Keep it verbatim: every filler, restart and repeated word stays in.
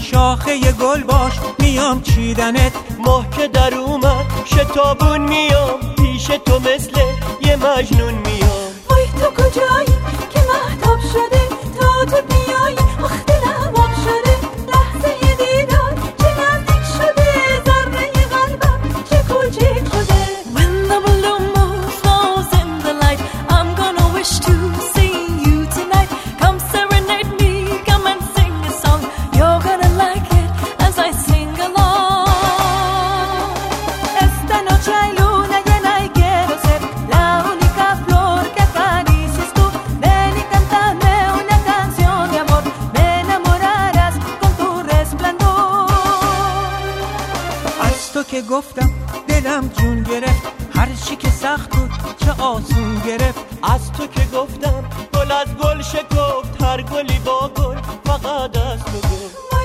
شاخه گل باش میام چیدنت. ماه که در اومد شتابون میام پیش تو مثل یه مجنون میام. وای تو کجایی که مهتاب شده تا تو بیایی آخ دلم آب شده. لحظه یه دیدار چه نزدیک شده ذره قلبم چه کوچیک شده. When the balloon moves flows in the light I'm gonna wish to see you tonight. Come serenade me, come and sing a song. You're gonna like it as I sing along. Esta noche hay luna llena y quiero ser la única flor que acaricies tú. Ven y cántame una canción de amor, me enamorarás con tu resplandor. از تو که گفتم دلم جون گرفت، هر چی که سخت بود چه آسون گرفت. از تو که گفتم گل از گل شکفت، هر گلی با گل فقط از تو گفت.